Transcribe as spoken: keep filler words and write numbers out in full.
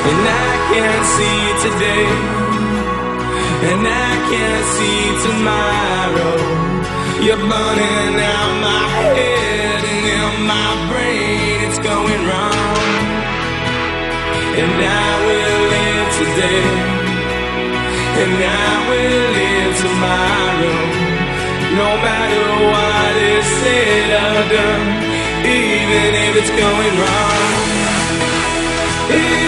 And I can't see today, and I can't see tomorrow. You're burning out my head, and in my brain it's going wrong. And I will live today, and I will live tomorrow, no matter what is said or done, even if it's going wrong.